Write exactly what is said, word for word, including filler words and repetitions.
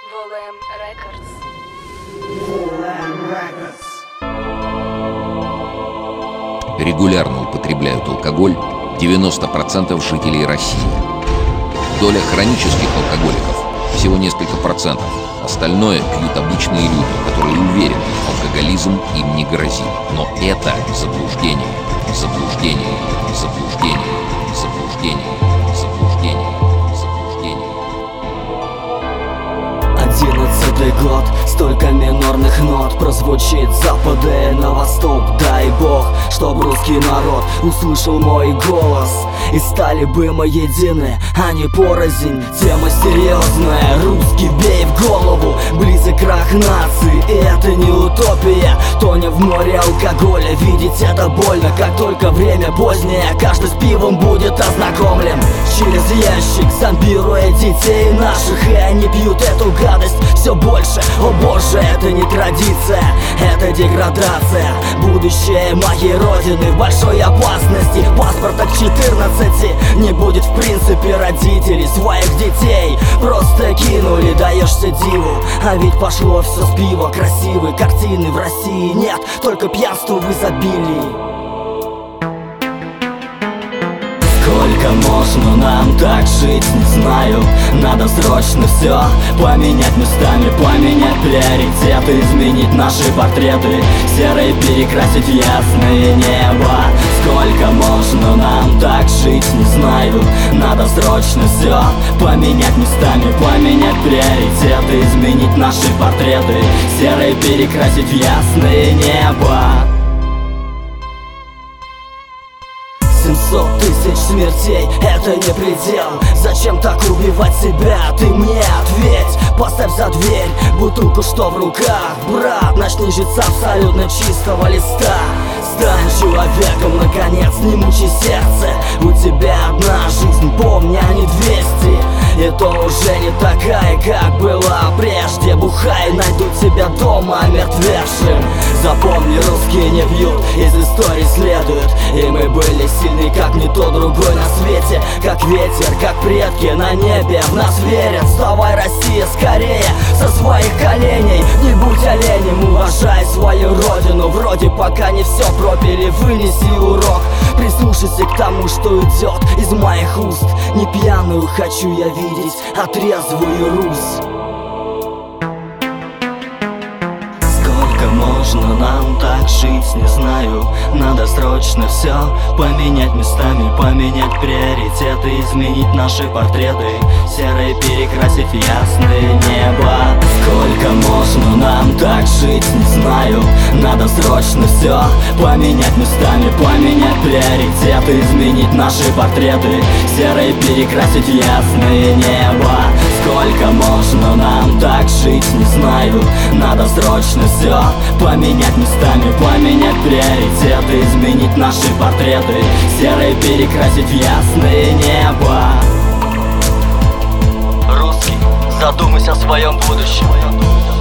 Волэм Рекордс. Регулярно употребляют алкоголь девяносто процентов жителей России. Доля хронических алкоголиков всего несколько процентов. Остальное пьют обычные люди, которые уверены, алкоголизм им не грозит. Но это заблуждение, заблуждение, заблуждение, заблуждение, заблуждение, заблуждение. Одиннадцатый год, столько минорных нот прозвучит с запада на восток. Дай бог, чтоб русский народ услышал мой голос, и стали бы мы едины, а не порознь. Тема серьезная, русский бей в голову. Близок крах нации, и это не утопия. Тоня в море алкоголя, видеть это больно. Как только время позднее, каждый с пивом будет ознакомлен. Через ящик зомбируя детей наших, и они пьют эту гадость все больше. О боже, это не традиция, это деградация. Будущее моей родины в большой опасности. Паспорта к четырнадцати не будет в принципе. Родителей своих детей просто кинули, даешься диву. А ведь пошло все с пива. Красивой картины в России нет, только пьянство в изобилии. Сколько можно нам так жить, не знаю. Надо срочно все поменять местами, поменять приоритеты, изменить наши портреты, серые перекрасить в ясное небо. Сколько можно нам так жить, не знаю. Надо срочно все поменять местами, поменять приоритеты, изменить наши портреты, серые перекрасить в ясное небо. Семьсот тысяч смертей — это не предел. Зачем так убивать себя? Ты мне ответь. Поставь за дверь бутылку, что в руках. Брат, начни жить с абсолютно чистого листа. Стань человеком, наконец, не мучи сердце. У тебя одна жизнь, помни, а не двести. И то уже не такая, как была прежде. Бухай, найдут тебя дома омертвевшим. Запомни, русские не пьют, из истории следует. И мы были сильны, как никто другой на свете. Как ветер, как предки на небе в нас верят. Вставай, Россия, скорее со своих коленей. Не будь оленем, уважай свою родину. Вроде пока не все пропили, вынеси урок. Прислушайся к тому, что идет из моих уст. Не пьяную хочу я видеть, а трезвую Русь. Можно нам так жить, не знаю. Надо срочно все поменять местами, поменять приоритеты, изменить наши портреты, серые перекрасить в ясное небо. Сколько можно нам так жить, не знаю. Надо срочно все поменять местами, поменять приоритеты, изменить наши портреты, серые перекрасить в ясное небо. Сколько можно нам так жить, не знаю. Надо срочно все поменять местами, поменять приоритеты, изменить наши портреты, серые перекрасить в ясное небо. Русский, задумайся о своем будущем.